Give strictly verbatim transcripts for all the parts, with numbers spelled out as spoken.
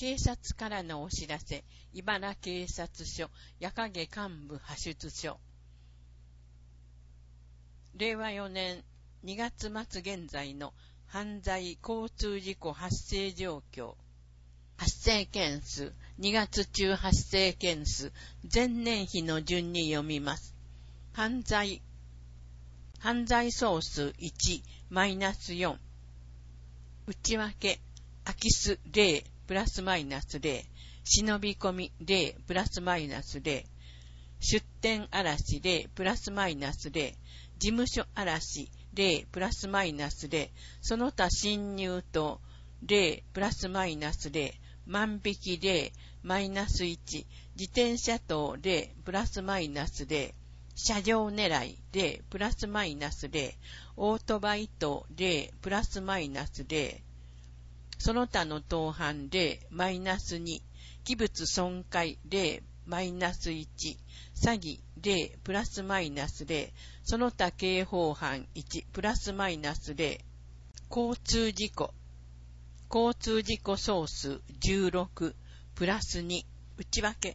警察からのお知らせ、茨警察署、矢影幹部派出所。れいわよねんにがつまつ現在の犯罪交通事故発生状況。発生件数、にがつ中発生件数、前年比の順に読みます。犯罪、犯罪総数いち、マイナスよん。内訳、空き巣れい、プラスマイナスれい。忍び込みれい、プラスマイナスれい。出店嵐れい、プラスマイナスれい。事務所嵐れい、プラスマイナスれい。その他侵入等れい、プラスマイナスれい。万引きれい、マイナスいち。自転車等れい、プラスマイナスれい。車上狙いれい、プラスマイナスれい。オートバイ等れい、プラスマイナスれい。その他の盗犯れい、マイナスに。器物損壊れい、マイナスいち。詐欺れい、プラスマイナスれい。その他刑法犯いち、プラスマイナスれい。交通事故。交通事故総数じゅうろく、プラスに。内訳。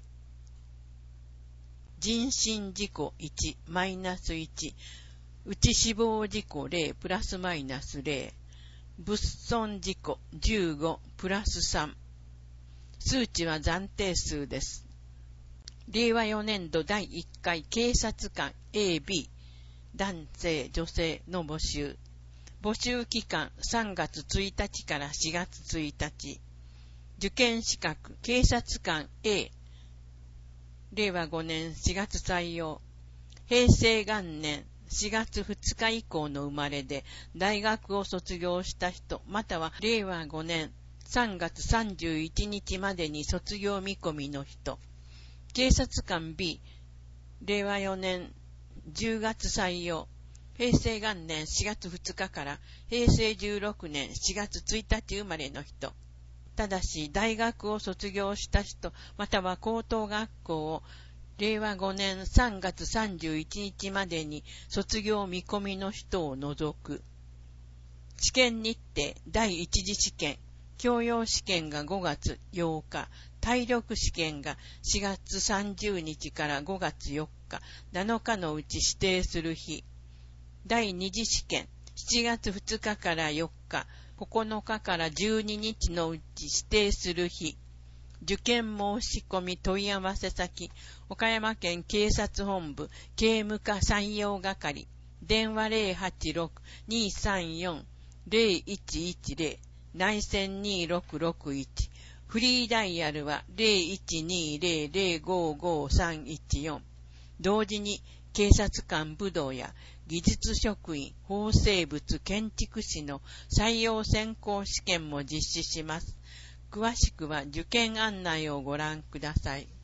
人身事故いち、マイナスいち。内死亡事故れい、プラスマイナスれい。物損事故じゅうご、プラスさん。数値は暫定数です。れいわよねんどだいいっかい警察官 エービー 男性女性の募集。募集期間さんがつついたちからしがつついたち。受験資格警察官 A。れいわごねんしがつ採用。平成元年しがつふつか以降の生まれで大学を卒業した人、またはれいわごねんさんがつさんじゅういちにちまでに卒業見込みの人。警察官 B。れいわよねんじゅうがつ採用。平成元年しがつふつかから平成じゅうろくねんしがつついたち生まれの人。ただし、大学を卒業した人、または高等学校をれいわごねんさんがつさんじゅういちにちまでに卒業見込みの人を除く。試験日程、第一次試験、教養試験がごがつようか、体力試験がしがつさんじゅうにちからごがつよっか、なのかのうち指定する日。第二次試験、しちがつふつかからよっか、ここのかからじゅうににちのうち指定する日。受験申し込み問い合わせ先、岡山県警察本部警務課採用係、電話 ゼロはちろく にーさんよん ゼロいちいちゼロ、内線にーろくろくいち、フリーダイヤルは ゼロいちにーゼロ ゼロごごさんいちよん。同時に警察官武道や技術職員、法生物、建築士の採用選考試験も実施します。詳しくは受験案内をご覧ください。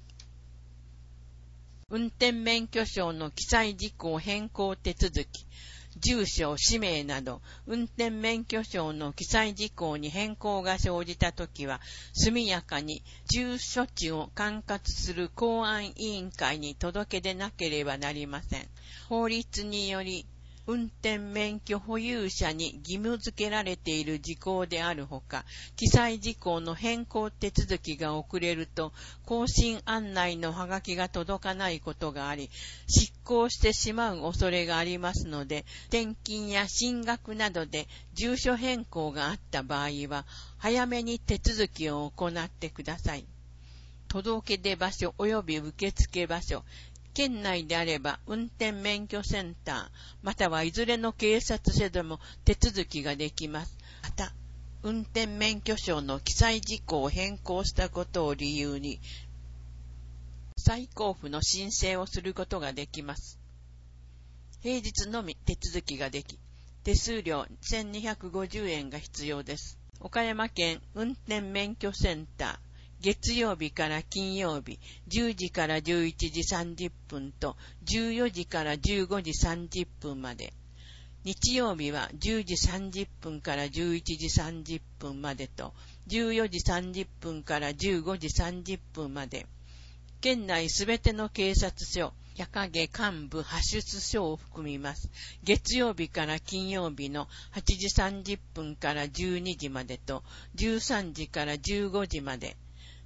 運転免許証の記載事項変更手続き、住所、氏名など、運転免許証の記載事項に変更が生じたときは、速やかに住所地を管轄する公安委員会に届け出なければなりません。法律により、運転免許保有者に義務付けられている事項であるほか、記載事項の変更手続きが遅れると、更新案内のハガキが届かないことがあり、失効してしまう恐れがありますので、転勤や進学などで住所変更があった場合は、早めに手続きを行ってください。届け出場所及び受付場所、県内であれば運転免許センター、またはいずれの警察署でも手続きができます。また、運転免許証の記載事項を変更したことを理由に、再交付の申請をすることができます。平日のみ手続きができ、手数料せんにひゃくごじゅうえんが必要です。岡山県運転免許センター、月曜日から金曜日、じゅうじからじゅういちじさんじゅっぷんとじゅうよじからじゅうごじさんじゅっぷんまで。日曜日はじゅうじさんじゅっぷんからじゅういちじさんじゅっぷんまでと、じゅうよじさんじゅっぷんからじゅうごじさんじゅっぷんまで。県内すべての警察署、矢影幹部派出所を含みます。月曜日から金曜日のはちじさんじゅっぷんからじゅうにじまでと、じゅうさんじからじゅうごじまで。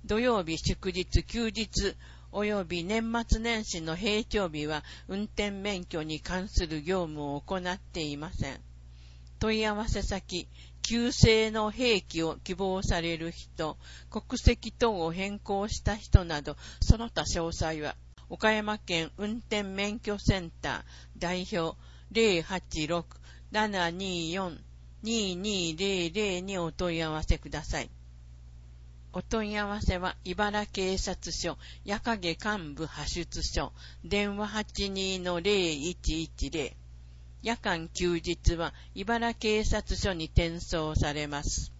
土曜日、祝日、休日、及び年末年始の平常日は運転免許に関する業務を行っていません。問い合わせ先、旧姓の併記を希望される人、国籍等を変更した人など、その他詳細は、岡山県運転免許センター代表 ゼロはちろく ななによん ににゼロゼロ にお問い合わせください。お問い合わせは、茨警察署、矢影幹部派出所、電話 はちにーのゼロいちいちゼロ。夜間休日は、茨警察署に転送されます。